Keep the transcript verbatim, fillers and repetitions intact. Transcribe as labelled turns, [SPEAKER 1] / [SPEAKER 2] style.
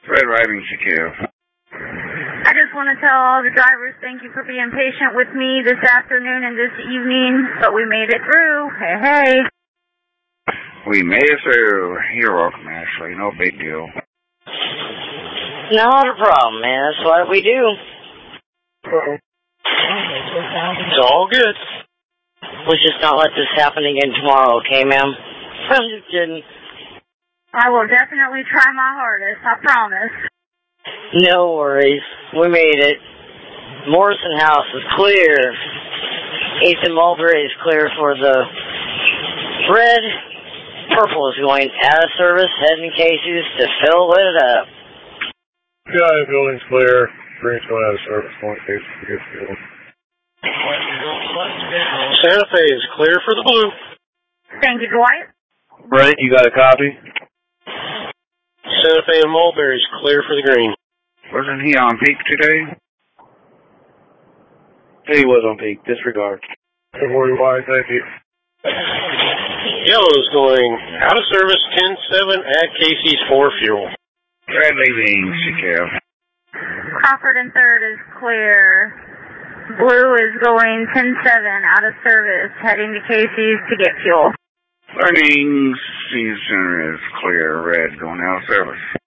[SPEAKER 1] Red Riding Secure.
[SPEAKER 2] I just want to tell all the drivers thank you for being patient with me this afternoon and this evening, but we made it through. Hey, hey.
[SPEAKER 1] We made it through. You're welcome, Ashley. No big deal.
[SPEAKER 3] Not a problem, man. That's what we do.
[SPEAKER 4] Uh-oh.
[SPEAKER 5] It's all good.
[SPEAKER 3] Let's just not let this happen again tomorrow, okay, ma'am? I'm just kidding.
[SPEAKER 2] I will definitely try my hardest, I promise.
[SPEAKER 3] No worries. We made it. Morrison House is clear. Ethan Mulberry is clear for the red. Purple is going out of service, heading Casey's to fill it up.
[SPEAKER 4] Yeah, building's clear. Green's going out of service, point Casey's to get fuel.
[SPEAKER 5] Santa Fe is clear for the blue.
[SPEAKER 2] Thank you, Dwight.
[SPEAKER 6] Brent, you got a copy?
[SPEAKER 5] Santa Fe and Mulberry is clear for the green.
[SPEAKER 1] Wasn't he on peak today?
[SPEAKER 6] He was on peak. Disregard.
[SPEAKER 4] Good morning, Y. Thank you.
[SPEAKER 5] Yellow's going out of service ten seven at Casey's for fuel.
[SPEAKER 1] Red leaving secure.
[SPEAKER 2] Crawford and third is clear. Blue is going ten seven out of service, heading to Casey's to get fuel.
[SPEAKER 1] Learning season is clear. Red going out of service.